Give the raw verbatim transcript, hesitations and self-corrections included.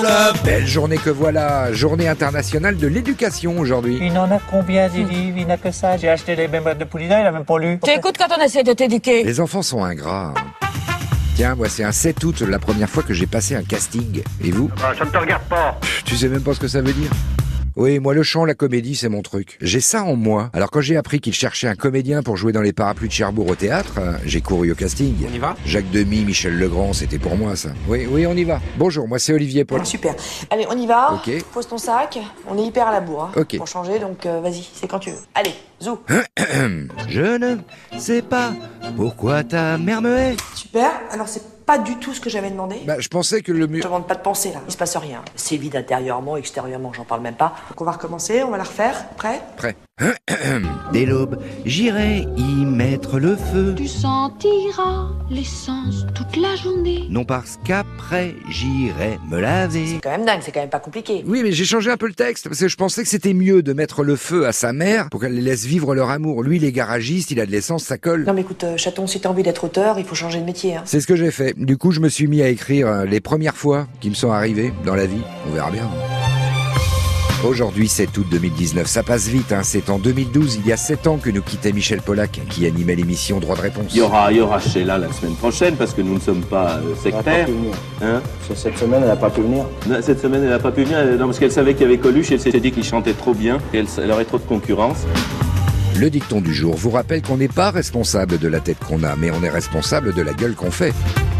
la Belle journée que voilà, journée internationale de l'éducation aujourd'hui. Il en a combien des livres? Il n'a que ça. J'ai acheté les mémoires de Poulidor, il a même pas lu. Tu écoutes quand on essaie de t'éduquer. Les enfants sont ingrats. Tiens, moi c'est un sept août, la première fois que j'ai passé un casting. Et vous? Ah, ça ne te regarde pas. Pff, Tu sais même pas ce que ça veut dire. Oui, moi le chant, la comédie, c'est mon truc. J'ai ça en moi. Alors quand j'ai appris qu'il cherchait un comédien pour jouer dans les Parapluies de Cherbourg au théâtre, euh, j'ai couru au casting. On y va? Jacques Demy, Michel Legrand, c'était pour moi ça. Oui, oui, on y va. Bonjour, moi c'est Olivier Paul. Ah, super. Allez, on y va. Ok. Pose ton sac. On est hyper à la bourre. Hein, Ok. Pour changer, donc euh, vas-y, c'est quand tu veux. Allez, zou. Je ne sais pas pourquoi ta mère me hait. Super. Alors c'est pas du tout ce que j'avais demandé. Bah, je pensais que le Je mur... te demande pas de penser là. Il se passe rien. C'est vide intérieurement, extérieurement, j'en parle même pas. Donc on va recommencer. On va la refaire. Prêt? Prêt. Dès l'aube, j'irai y mettre le feu. Tu sentiras l'essence toute la journée. Non parce qu'après, j'irai me laver. C'est quand même dingue. C'est quand même pas compliqué. Oui, mais j'ai changé un peu le texte, parce que je pensais que c'était mieux de mettre le feu à sa mère pour qu'elle les laisse vivre leur amour. Lui, il est garagiste, il a de l'essence, ça colle. Non mais écoute, euh, chaton, si t'as envie d'être auteur, il faut changer de métier. Hein. C'est ce que j'ai fait. Du coup, je me suis mis à écrire euh, les premières fois qui me sont arrivées dans la vie. On verra bien. Aujourd'hui, sept août deux mille dix-neuf, ça passe vite, hein. C'est en deux mille douze, il y a sept ans que nous quittait Michel Polac, qui animait l'émission Droit de réponse. Il y aura, il y aura Sheila la semaine prochaine parce que nous ne sommes pas euh, sectaires. Hein? Cette semaine, elle n'a pas pu venir. Non, cette semaine, elle n'a pas pu venir non, parce qu'elle savait qu'il y avait Coluche et elle s'était dit qu'il chantait trop bien et elle, elle aurait trop de concurrence. Le dicton du jour vous rappelle qu'on n'est pas responsable de la tête qu'on a, mais on est responsable de la gueule qu'on fait.